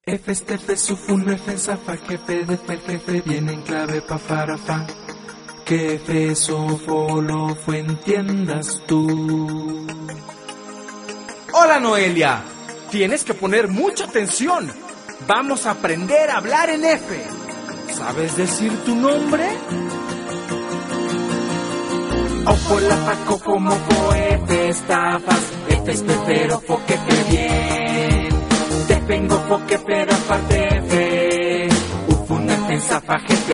F este F sufun F zafa jefe de fer jefe viene en clave pa farafa. Que F sofolo fue entiendas tú. Hola Noelia, tienes que poner mucha atención. Vamos a aprender a hablar en F. ¿Sabes decir tu nombre? Ojo la paco como fo F estafas. F es pero fo que fe bien. Te vengo fo que pero aparte F. Ufun F zafa jefe.